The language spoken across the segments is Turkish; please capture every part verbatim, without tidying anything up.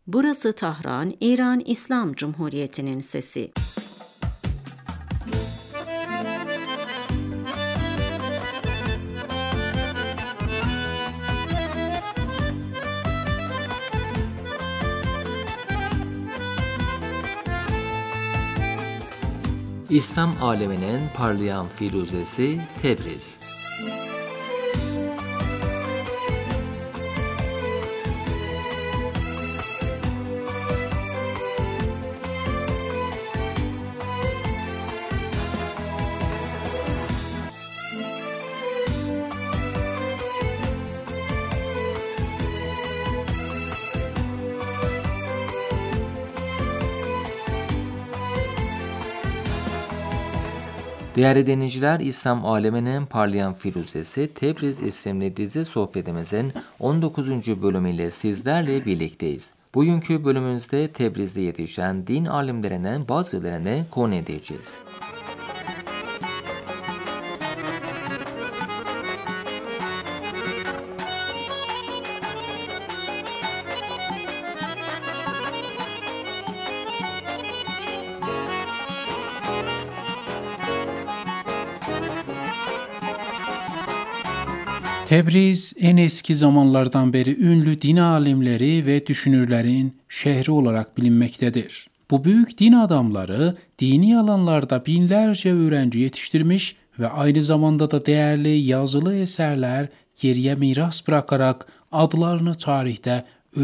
Burası Tahran, İran İslam Cumhuriyeti'nin sesi. İslam aleminin parlayan firuzesi Tebriz. Değerli dinleyiciler, İslam aleminin parlayan firuzesi Tebriz isimli dizi sohbetimizin on dokuzuncu bölümüyle sizlerle birlikteyiz. Bugünkü bölümümüzde Tebriz'de yetişen din alimlerinden bazılarını konu edeceğiz. Tebriz, en eski zamanlardan beri ünlü din alimleri ve düşünürlerin şehri olarak bilinmektedir. Bu büyük din adamları dini alanlarda binlerce öğrenci yetiştirmiş ve aynı zamanda da değerli yazılı eserler geriye miras bırakarak adlarını tarihte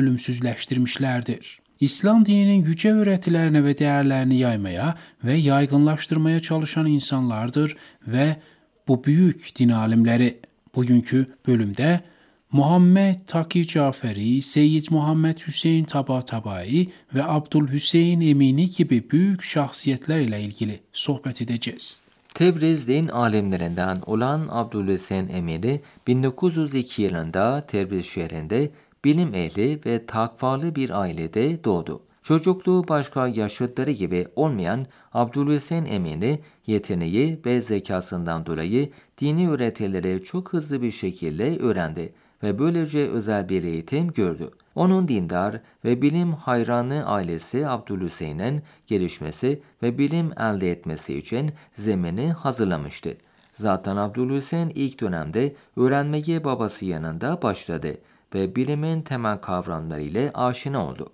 ölümsüzleştirmişlerdir. İslam dininin yüce öğretilerini ve değerlerini yaymaya ve yaygınlaştırmaya çalışan insanlardır ve bu büyük din alimleri. Bugünkü bölümde Muhammed Taki Caferi, Seyyid Muhammed Hüseyin Tabatabai ve Abdülhüseyin Emini gibi büyük şahsiyetler ile ilgili sohbet edeceğiz. Tebriz din alimlerinden olan Abdülhüseyin Emini bin dokuz yüz iki yılında Tebriz şehrinde bilim ehli ve takvalı bir ailede doğdu. Çocukluğu başka yaşıtları gibi olmayan Abdülhüseyin Emini, yeteneği ve zekasından dolayı dini öğretileri çok hızlı bir şekilde öğrendi ve böylece özel bir eğitim gördü. Onun dindar ve bilim hayranı ailesi Abdülhüseyin'in gelişmesi ve bilim elde etmesi için zemini hazırlamıştı. Zaten Abdülhüseyin ilk dönemde öğrenmeye babası yanında başladı ve bilimin temel kavramlarıyla aşina oldu.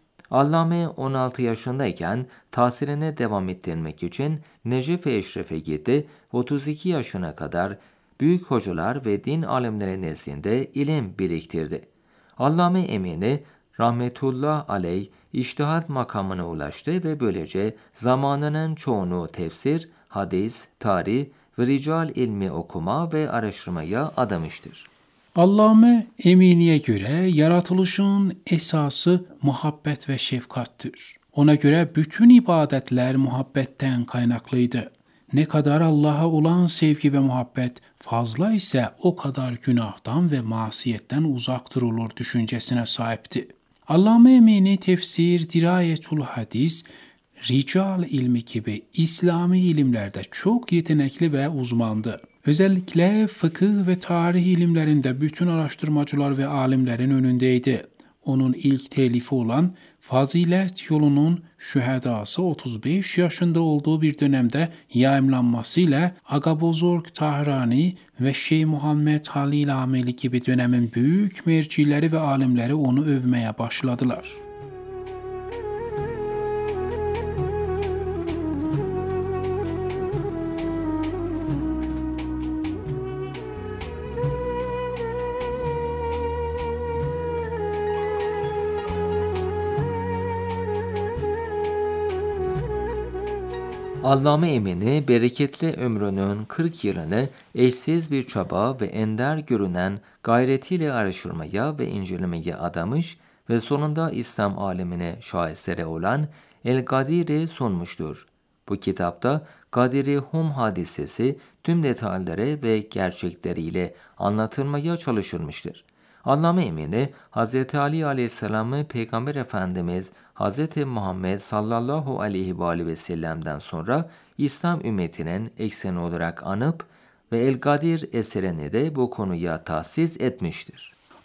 Allame on altı yaşındayken tahsiline devam ettirmek için Necef-i Eşref'e gitti. otuz iki yaşına kadar büyük hocalar ve din alimleri nezdinde ilim biriktirdi. Allame Emini rahmetullah aleyh içtihat makamına ulaştı ve böylece zamanının çoğunu tefsir, hadis, tarih ve rical ilmi okuma ve araştırmaya adamıştır. Allame Emini'ye göre yaratılışın esası muhabbet ve şefkattır. Ona göre bütün ibadetler muhabbetten kaynaklıydı. Ne kadar Allah'a olan sevgi ve muhabbet fazla ise o kadar günahtan ve masiyetten uzak durulur düşüncesine sahipti. Allame Emini tefsir, dirayetul hadis, rical ilmi gibi İslami ilimlerde çok yetenekli ve uzmandı. Özellikle fıkıh ve tarih ilimlerinde bütün araştırmacılar ve alimlerin önündeydi. Onun ilk telifi olan Fazilet Yolu'nun Şühedası otuz beş yaşında olduğu bir dönemde yayımlanmasıyla Agabozorg Tahrani ve Şeyh Muhammed Halil Ameli gibi dönemin büyük mercileri ve alimleri onu övmeye başladılar. Allame Emini bereketli ömrünün kırk yılını eşsiz bir çaba ve ender görünen gayretiyle araştırmaya ve incelemeye adamış ve sonunda İslam alemine şaheseri olan El-Gadir'i sunmuştur. Bu kitapta Gadir-i Hum hadisesi tüm detayları ve gerçekleriyle anlatılmaya çalışılmıştır. Allame Emini, Hz. Ali Aleyhisselam'ı Peygamber Efendimiz Hz. Muhammed sallallahu aleyhi ve aleyhi ve sellem'den sonra İslam ümmetinin ekseni olarak anıp ve El-Gadir eserini de bu konuya tahsis etmiştir.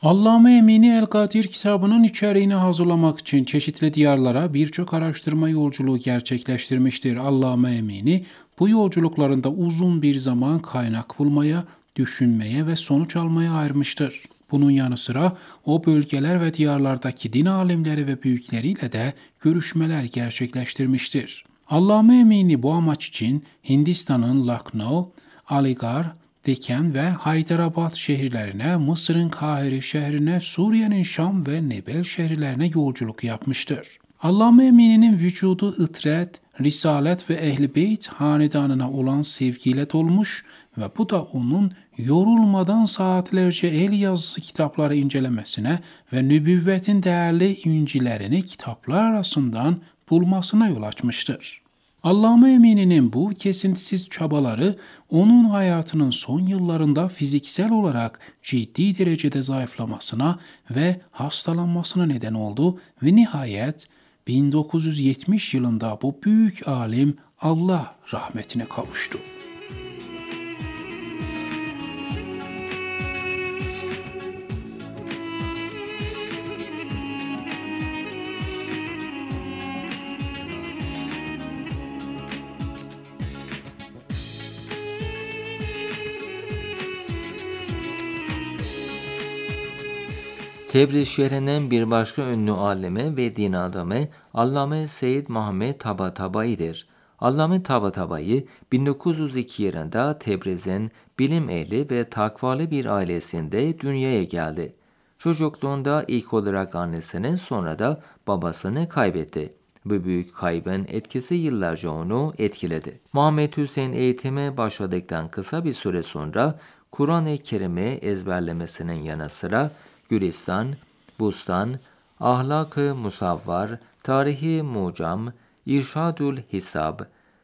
Allame Emini El-Kadir kitabının içeriğini hazırlamak için çeşitli diyarlara birçok araştırma yolculuğu gerçekleştirmiştir. Allame Emini bu yolculuklarında uzun bir zaman kaynak bulmaya, düşünmeye ve sonuç almaya ayırmıştır. Bunun yanı sıra o bölgeler ve diyarlardaki din alimleri ve büyükleriyle de görüşmeler gerçekleştirmiştir. Allame Emini bu amaç için Hindistan'ın Lucknow, Aligarh, Deken ve Hyderabad şehirlerine, Mısır'ın Kahire şehrine, Suriye'nin Şam ve Nebel şehirlerine yolculuk yapmıştır. Allame Emini'nin vücudu ıtret, risalet ve Ehl-i Beyt hanedanına olan sevgiyle dolmuş ve bu da onun yorulmadan saatlerce el yazısı kitapları incelemesine ve nübüvvetin değerli incilerini kitaplar arasından bulmasına yol açmıştır. Allame Emini'nin bu kesintisiz çabaları onun hayatının son yıllarında fiziksel olarak ciddi derecede zayıflamasına ve hastalanmasına neden oldu ve nihayet bin dokuz yüz yetmiş yılında bu büyük alim Allah rahmetine kavuştu. Tebriz şehrinden bir başka ünlü alime ve din adamı Allame Seyyid Muhammed Tabatabai'dir. Allame Tabatabai'yi bin dokuz yüz iki yılında Tebriz'in bilim ehli ve takvalı bir ailesinde dünyaya geldi. Çocukluğunda ilk olarak annesini sonra da babasını kaybetti. Bu büyük kaybın etkisi yıllarca onu etkiledi. Muhammed Hüseyin eğitime başladıktan kısa bir süre sonra Kur'an-ı Kerim'i ezberlemesinin yanı sıra Gülistan, Bustan, Ahlak-ı Musavvar, Tarihi Mucam, İrşadül Hisab,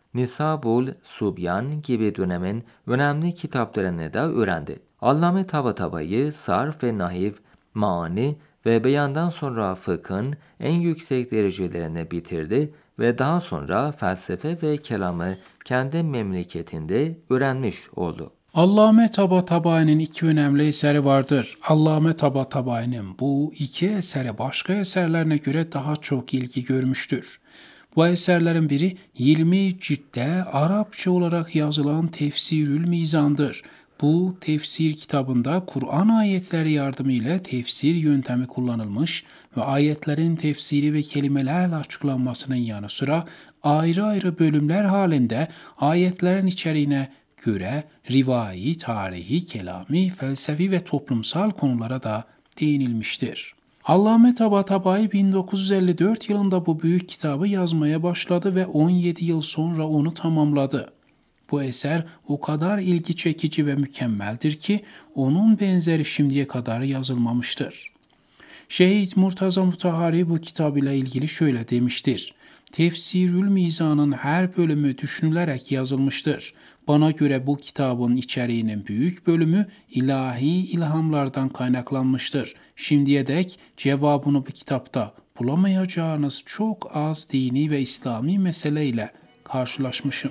Nisabul Subyan gibi dönemin önemli kitaplarını da öğrendi. Allame Tabatabai'yi sarf ve nahiv, maani ve beyandan sonra fıkhın en yüksek derecelerine bitirdi ve daha sonra felsefe ve kelamı kendi memleketinde öğrenmiş oldu. Allame Tabatabai'nin iki önemli eseri vardır. Allame Tabatabai'nin bu iki eseri başka eserlerine göre daha çok ilgi görmüştür. Bu eserlerin biri yirmi ciltte Arapça olarak yazılan Tefsirül Mizan'dır. Bu tefsir kitabında Kur'an ayetleri yardımıyla tefsir yöntemi kullanılmış ve ayetlerin tefsiri ve kelimelerle açıklanmasının yanı sıra ayrı ayrı bölümler halinde ayetlerin içeriğine göre rivai, tarihi, kelami, felsefi ve toplumsal konulara da değinilmiştir. Allame Tabatabai bin dokuz yüz elli dört yılında bu büyük kitabı yazmaya başladı ve on yedi yıl sonra onu tamamladı. Bu eser o kadar ilgi çekici ve mükemmeldir ki onun benzeri şimdiye kadar yazılmamıştır. Şehit Murtaza Mutahhari bu kitab ile ilgili şöyle demiştir. Tefsirül Mizan'ın her bölümü düşünülerek yazılmıştır. Bana göre bu kitabın içeriğinin büyük bölümü ilahi ilhamlardan kaynaklanmıştır. Şimdiye dek cevabını bu kitapta bulamayacağınız çok az dini ve İslami meseleyle karşılaşmışım.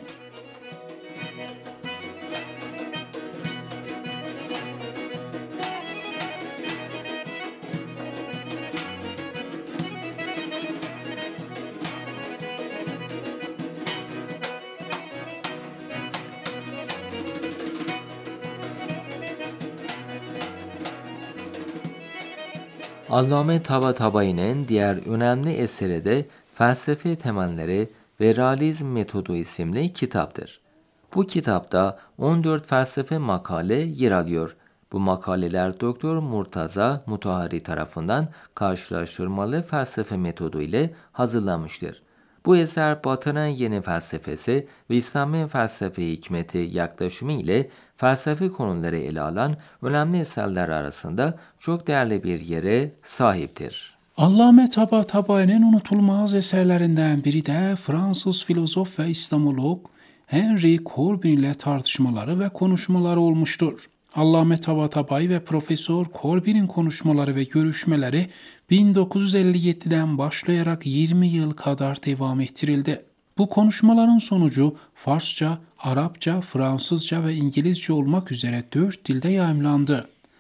Allame Tabatabai'nin diğer önemli eseri de Felsefe Temelleri ve Realizm Metodu isimli kitaptır. Bu kitapta on dört felsefe makale yer alıyor. Bu makaleler Doktor Murtaza Mutahhari tarafından karşılaştırmalı felsefe metodu ile hazırlanmıştır. Bu eser Batı'nın yeni felsefesi ve İslami felsefe hikmeti yaklaşımı ile felsefi konuları ele alan önemli eserler arasında çok değerli bir yere sahiptir. Allame Tabatabai'nin unutulmaz eserlerinden biri de Fransız filozof ve İslamolog Henry Corbin ile tartışmaları ve konuşmaları olmuştur. Allame Tabatabai ve Profesör Corbin'in konuşmaları ve görüşmeleri bin dokuz yüz elli yediden başlayarak yirmi yıl kadar devam ettirildi. Bu konuşmaların sonucu Farsça, Arapça, Fransızca ve İngilizce olmak üzere dört dilde yayımlandı.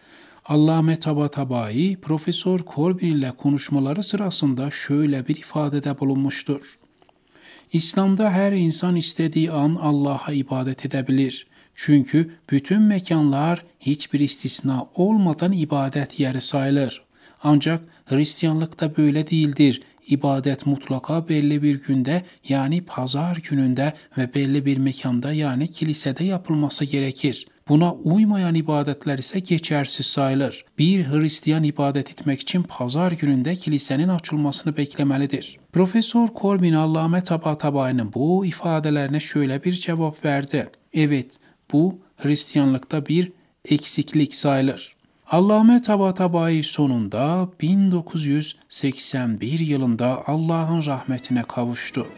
Allame Tabatabai, Profesör Corbin ile konuşmaları sırasında şöyle bir ifadede bulunmuştur. İslam'da her insan istediği an Allah'a ibadet edebilir. Çünkü bütün mekanlar hiçbir istisna olmadan ibadet yeri sayılır. Ancak Hristiyanlıkta böyle değildir. İbadet mutlaka belli bir günde yani pazar gününde ve belli bir mekanda yani kilisede yapılması gerekir. Buna uymayan ibadetler ise geçersiz sayılır. Bir Hristiyan ibadet etmek için pazar gününde kilisenin açılmasını beklemelidir. Profesör Corbin Allame Tabatabai'nin bu ifadelerine şöyle bir cevap verdi. Evet, bu Hristiyanlıkta bir eksiklik sayılır. Allame Tabatabai sonunda bin dokuz yüz seksen bir yılında Allah'ın rahmetine kavuştu.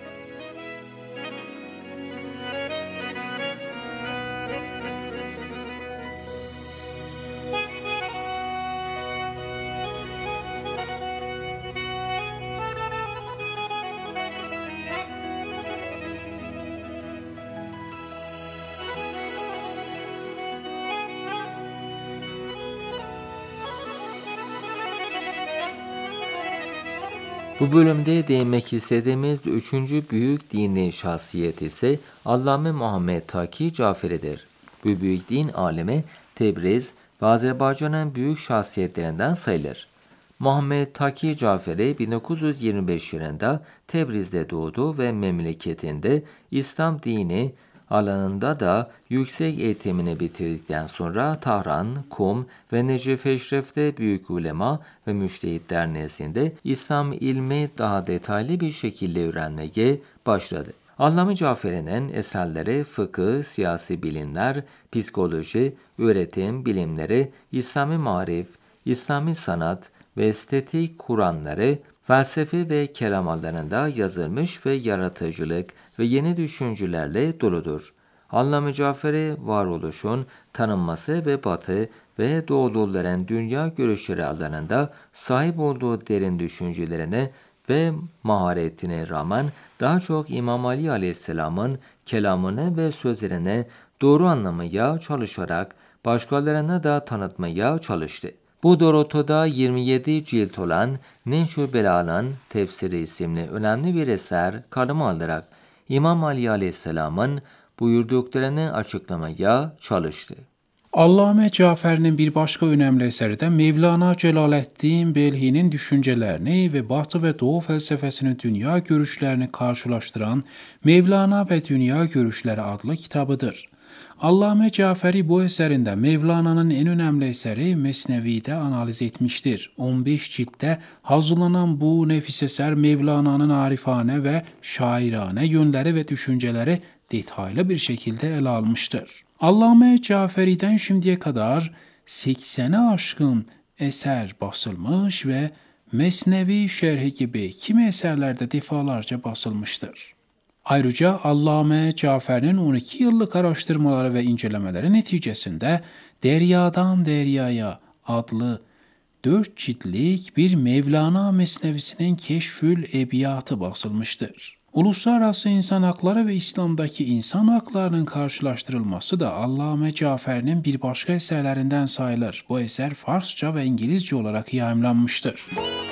Bu bölümde değinmek istediğimiz üçüncü büyük dini şahsiyet ise Allame Muhammed Taki Caferi'dir. Bu büyük din alemi Tebriz ve Azerbaycan'ın büyük şahsiyetlerinden sayılır. Muhammed Taki Caferi bin dokuz yüz yirmi beş yılında Tebriz'de doğdu ve memleketinde İslam dini alanında da yüksek eğitimini bitirdikten sonra Tahran, Kum ve Necef Eşref'te büyük ulema ve müştehitler nezdinde İslam ilmi daha detaylı bir şekilde öğrenmeye başladı. Allame Caferi'nin eserleri fıkıh, siyasi bilimler, psikoloji, öğretim bilimleri, İslami marif, İslami sanat ve estetik kuramları, felsefe ve kelam alanında yazılmış ve yaratıcılık ve yeni düşüncelerle doludur. Allame Caferi, varoluşun tanınması ve Batı ve Doğuluların dünya görüşleri alanında sahip olduğu derin düşüncelerine ve maharetine rağmen daha çok İmam Ali Aleyhisselam'ın kelamını ve sözlerini doğru anlamaya çalışarak başkalarına da tanıtmaya çalıştı. Bu doğrultuda yirmi yedi cilt olan Neşr-ü Belal'ın Tefsiri isimli önemli bir eser kaleme alarak İmam Ali Aleyhisselam'ın buyurduklarını açıklamaya çalıştı. Allame Cafer'in bir başka önemli eseri de Mevlana Celaleddin Belhi'nin düşüncelerini ve Batı ve Doğu felsefesinin dünya görüşlerini karşılaştıran Mevlana ve Dünya Görüşleri adlı kitabıdır. Allame Caferi bu eserinde Mevlana'nın en önemli eseri Mesnevi'de analiz etmiştir. on beş ciltte hazırlanan bu nefis eser Mevlana'nın arifane ve şairane yönleri ve düşünceleri detaylı bir şekilde ele almıştır. Allame Caferi'den şimdiye kadar seksene aşkın eser basılmış ve Mesnevi şerhi gibi kimi eserlerde defalarca basılmıştır. Ayrıca Allame Cafer'in on iki yıllık araştırmaları ve incelemeleri neticesinde Deryadan Deryaya adlı dört ciltlik bir Mevlana Mesnevisinin Keşfül Ebiyatı basılmıştır. Uluslararası insan hakları ve İslam'daki insan haklarının karşılaştırılması da Allame Cafer'in bir başka eserlerinden sayılır. Bu eser Farsça ve İngilizce olarak yayımlanmıştır.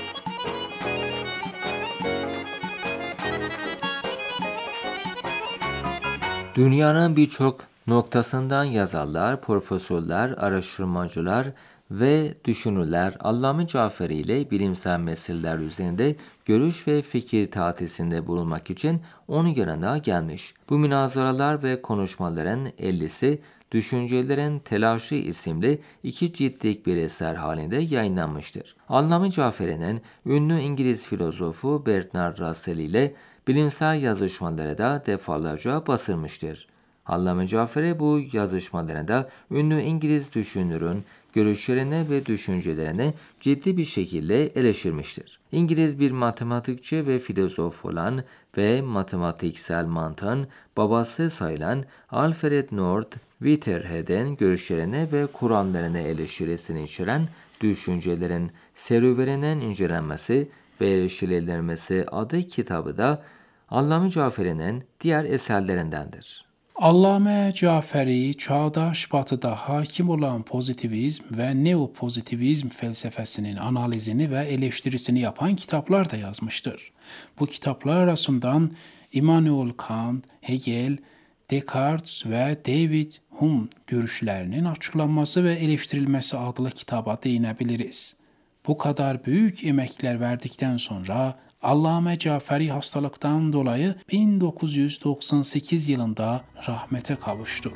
Dünyanın birçok noktasından yazarlar, profesörler, araştırmacılar ve düşünürler Allame Caferi ile bilimsel meseleler üzerinde görüş ve fikir tatisinde bulunmak için onun yanına gelmiş. Bu münazaralar ve konuşmaların ellisi Düşüncelerin Telaşı isimli iki ciltlik bir eser halinde yayınlanmıştır. Allame Caferi'nin ünlü İngiliz filozofu Bertrand Russell ile bilimsel yazışmaları da defalarca basılmıştır. Allame Caferi bu yazışmalarında ünlü İngiliz düşünürün görüşlerini ve düşüncelerini ciddi bir şekilde eleştirmiştir. İngiliz bir matematikçi ve filozof olan ve matematiksel mantığın babası sayılan Alfred North Whitehead'in görüşlerini ve kuramlarını eleştirisini içeren Düşüncelerin Serüveninin incelenmesi ve eleştirilmesi adı kitabı da Allame Caferi'nin diğer eserlerindendir. Allame Caferi, çağdaş batıda hakim olan pozitivizm ve neopozitivizm felsefesinin analizini ve eleştirisini yapan kitaplar da yazmıştır. Bu kitaplar arasından Immanuel Kant, Hegel, Descartes ve David Hume görüşlerinin açıklanması ve eleştirilmesi adlı kitaba değinebiliriz. Bu kadar büyük emekler verdikten sonra Allame Caferi hastalıktan dolayı bin dokuz yüz doksan sekiz yılında rahmete kavuştu.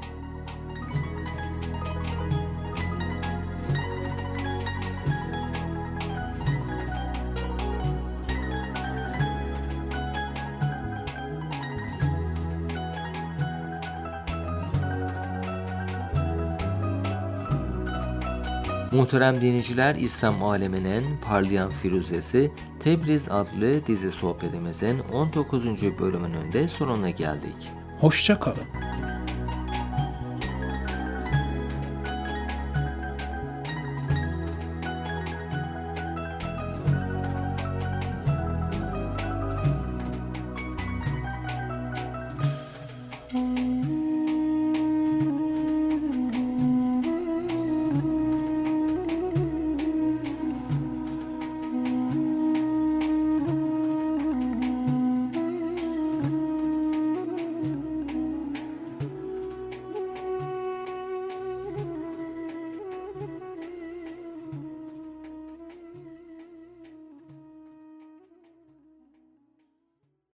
Muhterem dinleyiciler, İslam aleminin parlayan firuzesi Tebriz adlı dizi sohbetimizin on dokuzuncu bölümünün de sonuna geldik. Hoşça kalın.